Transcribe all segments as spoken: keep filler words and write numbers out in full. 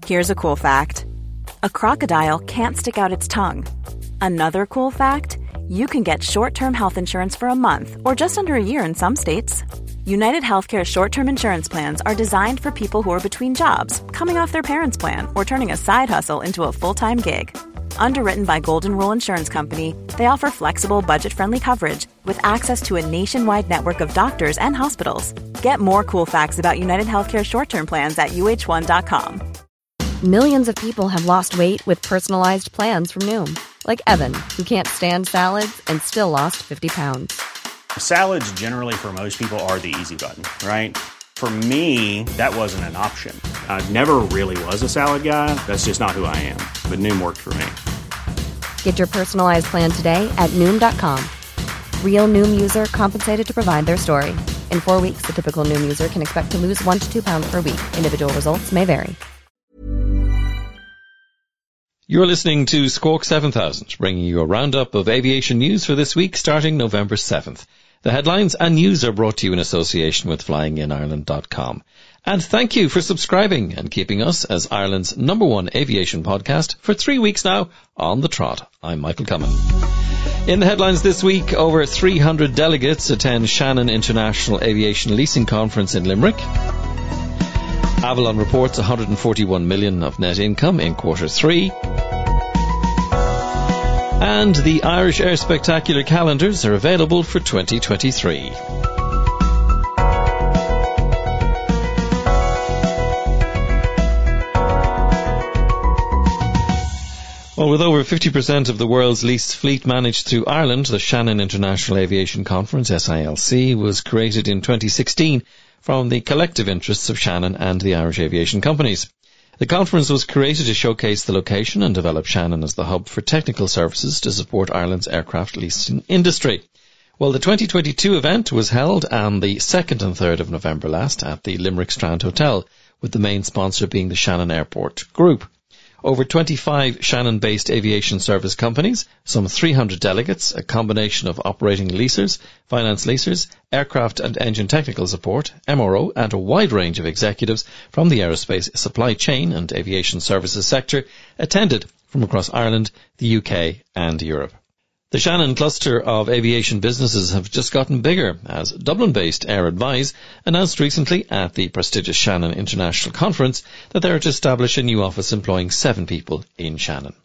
Here's a cool fact. A crocodile can't stick out its tongue. Another cool fact, you can get short-term health insurance for a month or just under a year in some states. United Healthcare short-term insurance plans are designed for people who are between jobs, coming off their parents' plan, or turning a side hustle into a full-time gig. Underwritten by Golden Rule Insurance Company, they offer flexible, budget-friendly coverage with access to a nationwide network of doctors and hospitals. Get more cool facts about United Healthcare short-term plans at U H one dot com. Millions of people have lost weight with personalized plans from Noom. Like Evan, who can't stand salads and still lost fifty pounds. Salads generally for most people are the easy button, right? For me, that wasn't an option. I never really was a salad guy. That's just not who I am. But Noom worked for me. Get your personalized plan today at Noom dot com. Real Noom user compensated to provide their story. In four weeks, the typical Noom user can expect to lose one to two pounds per week. Individual results may vary. You're listening to Squawk seven thousand, bringing you a roundup of aviation news for this week starting November seventh. The headlines and news are brought to you in association with flying in ireland dot com. And thank you for subscribing and keeping us as Ireland's number one aviation podcast for three weeks now on the trot. I'm Michael Cummin. In the headlines this week, over three hundred delegates attend Shannon International Aviation Leasing Conference in Limerick. Avalon reports one hundred forty-one million of net income in quarter three. And the Irish Air Spectacular calendars are available for twenty twenty-three. Well, with over fifty percent of the world's leased fleet managed through Ireland, the Shannon International Aviation Conference, S I L C, was created in twenty sixteen from the collective interests of Shannon and the Irish aviation companies. The conference was created to showcase the location and develop Shannon as the hub for technical services to support Ireland's aircraft leasing industry. Well, the twenty twenty-two event was held on the second and third of November last at the Limerick Strand Hotel, with the main sponsor being the Shannon Airport Group. Over twenty-five Shannon-based aviation service companies, some three hundred delegates, a combination of operating leasers, finance leasers, aircraft and engine technical support, M R O, and a wide range of executives from the aerospace supply chain and aviation services sector attended from across Ireland, the U K and Europe. The Shannon cluster of aviation businesses have just gotten bigger, as Dublin-based Air Advise announced recently at the prestigious Shannon International Conference that they are to establish a new office employing seven people in Shannon.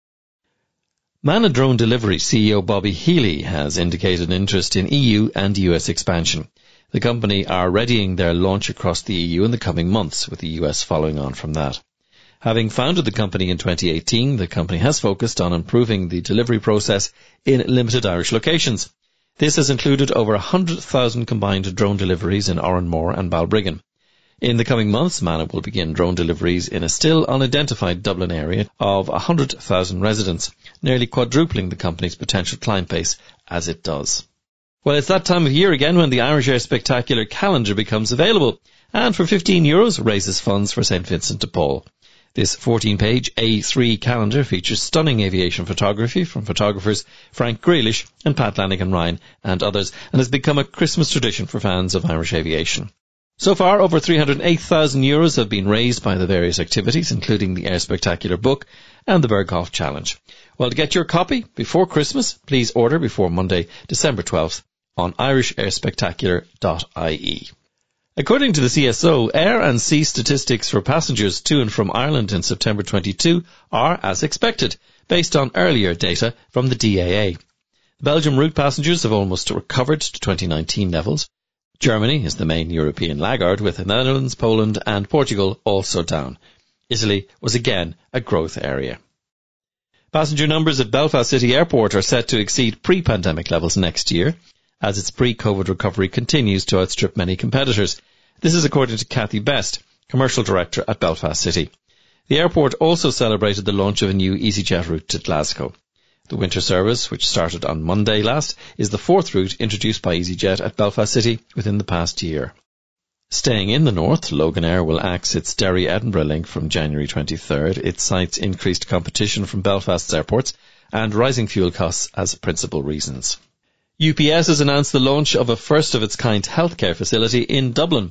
Manna Drone Delivery C E O Bobby Healy has indicated an interest in E U and U S expansion. The company are readying their launch across the E U in the coming months, with the U S following on from that. Having founded the company in twenty eighteen, the company has focused on improving the delivery process in limited Irish locations. This has included over one hundred thousand combined drone deliveries in Oranmore and Balbriggan. In the coming months, Manna will begin drone deliveries in a still unidentified Dublin area of one hundred thousand residents, nearly quadrupling the company's potential client base as it does. Well, it's that time of year again when the Irish Air Spectacular calendar becomes available, and for fifteen euros raises funds for Saint Vincent de Paul. This fourteen-page A three calendar features stunning aviation photography from photographers Frank Grealish and Pat Lanigan-Ryan and others, and has become a Christmas tradition for fans of Irish aviation. So far, over three hundred eight thousand euros have been raised by the various activities, including the Air Spectacular book and the Berghoff Challenge. Well, to get your copy before Christmas, please order before Monday, December twelfth on irish air spectacular dot I E. According to the C S O, air and sea statistics for passengers to and from Ireland in September twenty-two are as expected, based on earlier data from the D A A. The Belgium route passengers have almost recovered to twenty nineteen levels. Germany is the main European laggard, with the Netherlands, Poland and Portugal also down. Italy was again a growth area. Passenger numbers at Belfast City Airport are set to exceed pre-pandemic levels next year, as its pre-COVID recovery continues to outstrip many competitors. This is according to Cathy Best, Commercial Director at Belfast City. The airport also celebrated the launch of a new EasyJet route to Glasgow. The winter service, which started on Monday last, is the fourth route introduced by EasyJet at Belfast City within the past year. Staying in the north, Loganair will axe its Derry-Edinburgh link from January twenty-third. It cites increased competition from Belfast's airports and rising fuel costs as principal reasons. U P S has announced the launch of a first-of-its-kind healthcare facility in Dublin.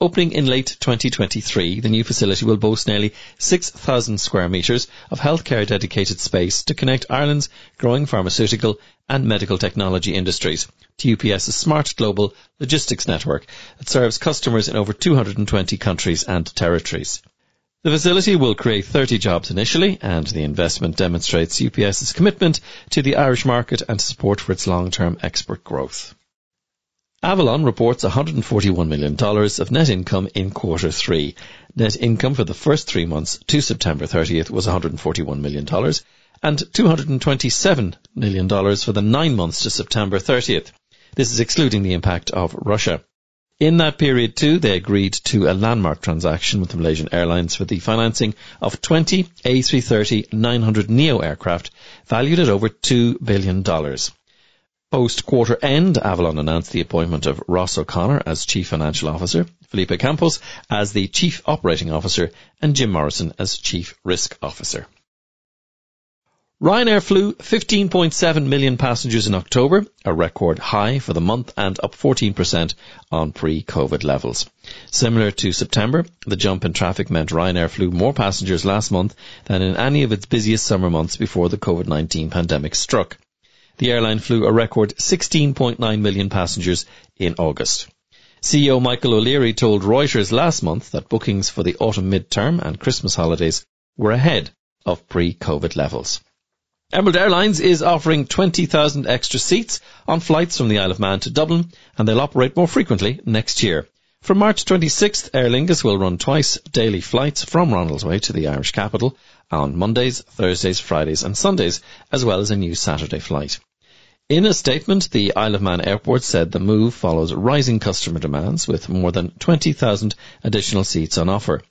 Opening in late twenty twenty-three, the new facility will boast nearly six thousand square metres of healthcare-dedicated space to connect Ireland's growing pharmaceutical and medical technology industries to UPS's smart global logistics network that serves customers in over two hundred twenty countries and territories. The facility will create thirty jobs initially, and the investment demonstrates UPS's commitment to the Irish market and support for its long-term export growth. Avalon reports one hundred forty-one million dollars of net income in quarter three. Net income for the first three months to September thirtieth was one hundred forty-one million dollars and two hundred twenty-seven million dollars for the nine months to September thirtieth. This is excluding the impact of Russia. In that period too, they agreed to a landmark transaction with Malaysian Airlines for the financing of twenty A three thirty nine hundred neo aircraft valued at over two billion dollars. Post-quarter end, Avalon announced the appointment of Ross O'Connor as Chief Financial Officer, Felipe Campos as the Chief Operating Officer, and Jim Morrison as Chief Risk Officer. Ryanair flew fifteen point seven million passengers in October, a record high for the month and up fourteen percent on pre-COVID levels. Similar to September, the jump in traffic meant Ryanair flew more passengers last month than in any of its busiest summer months before the COVID nineteen pandemic struck. The airline flew a record sixteen point nine million passengers in August. C E O Michael O'Leary told Reuters last month that bookings for the autumn midterm and Christmas holidays were ahead of pre-COVID levels. Emerald Airlines is offering twenty thousand extra seats on flights from the Isle of Man to Dublin, and they'll operate more frequently next year. From March twenty-sixth, Aer Lingus will run twice daily flights from Ronaldsway to the Irish capital on Mondays, Thursdays, Fridays and Sundays, as well as a new Saturday flight. In a statement, the Isle of Man Airport said the move follows rising customer demands with more than twenty thousand additional seats on offer.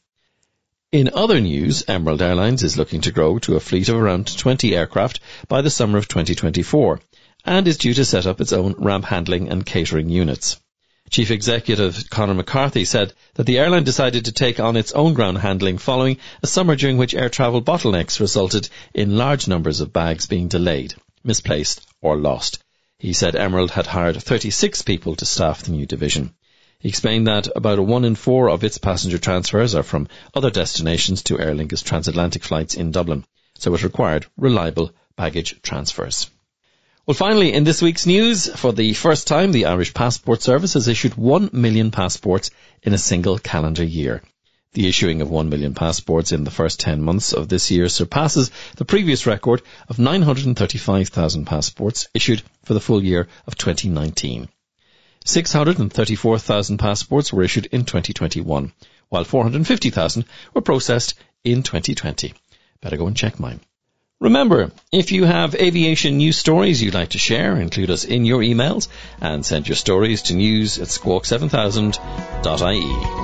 In other news, Emerald Airlines is looking to grow to a fleet of around twenty aircraft by the summer of twenty twenty-four and is due to set up its own ramp handling and catering units. Chief Executive Conor McCarthy said that the airline decided to take on its own ground handling following a summer during which air travel bottlenecks resulted in large numbers of bags being delayed, misplaced or lost. He said Emerald had hired thirty-six people to staff the new division. He explained that about a one in four of its passenger transfers are from other destinations to Aer Lingus transatlantic flights in Dublin, so it required reliable baggage transfers. Well, finally, in this week's news, for the first time, the Irish Passport Service has issued one million passports in a single calendar year. The issuing of one million passports in the first ten months of this year surpasses the previous record of nine hundred thirty-five thousand passports issued for the full year of twenty nineteen. six hundred thirty-four thousand passports were issued in twenty twenty-one, while four hundred fifty thousand were processed in twenty twenty. Better go and check mine. Remember, if you have aviation news stories you'd like to share, include us in your emails and send your stories to news at squawk seven thousand dot I E.